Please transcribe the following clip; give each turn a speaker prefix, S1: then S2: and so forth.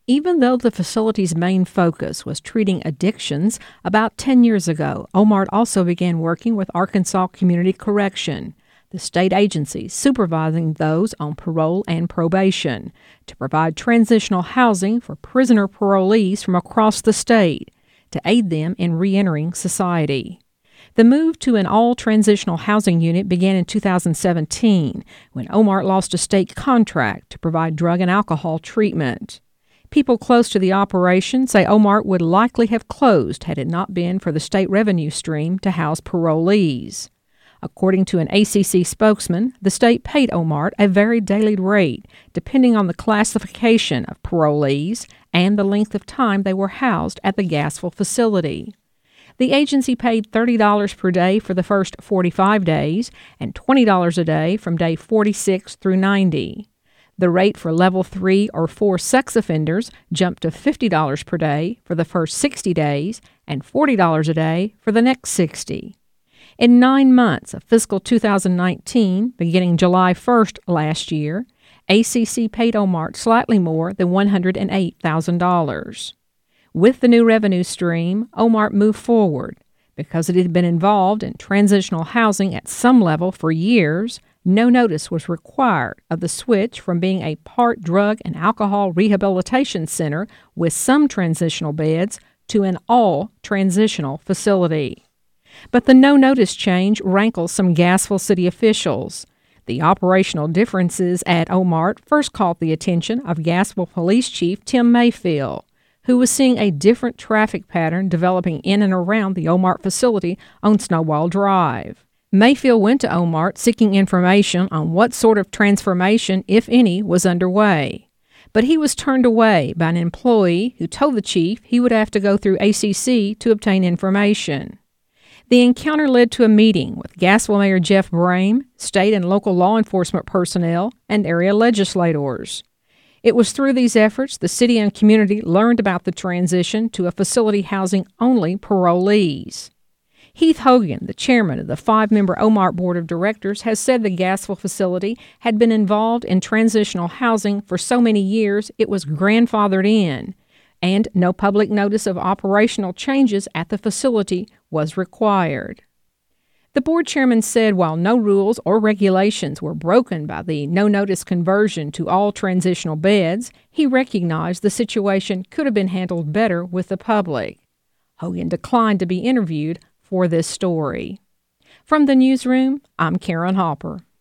S1: Even though the facility's main focus was treating addictions, about 10 years ago, Omart also began working with Arkansas Community Correction, the state agency supervising those on parole and probation, to provide transitional housing for prisoner parolees from across the state to aid them in reentering society. The move to an all-transitional housing unit began in 2017 when Omart lost a state contract to provide drug and alcohol treatment. People close to the operation say Omart would likely have closed had it not been for the state revenue stream to house parolees. According to an ACC spokesman, the state paid Omart a varied daily rate depending on the classification of parolees and the length of time they were housed at the Gassville facility. The agency paid $30 per day for the first 45 days and $20 a day from day 46 through 90. The rate for level 3 or 4 sex offenders jumped to $50 per day for the first 60 days and $40 a day for the next 60. In 9 months of fiscal 2019, beginning July 1st last year, ACC paid Omart slightly more than $108,000. With the new revenue stream, Omart moved forward. Because it had been involved in transitional housing at some level for years, no notice was required of the switch from being a part drug and alcohol rehabilitation center with some transitional beds to an all-transitional facility. But the no-notice change rankles some Gassville city officials. The operational differences at Omart first caught the attention of Gassville Police Chief Tim Mayfield, who was seeing a different traffic pattern developing in and around the Omart facility on Snowball Drive. Mayfield went to Omart seeking information on what sort of transformation, if any, was underway. But he was turned away by an employee who told the chief he would have to go through ACC to obtain information. The encounter led to a meeting with Gassville Mayor Jeff Brame, state and local law enforcement personnel, and area legislators. It was through these efforts the city and community learned about the transition to a facility housing only parolees. Heath Hogan, the chairman of the 5-member Omart Board of Directors, has said the Gassville facility had been involved in transitional housing for so many years it was grandfathered in, and no public notice of operational changes at the facility was required. The board chairman said while no rules or regulations were broken by the no-notice conversion to all transitional beds, he recognized the situation could have been handled better with the public. Hogan declined to be interviewed for this story. From the newsroom, I'm Karen Hopper.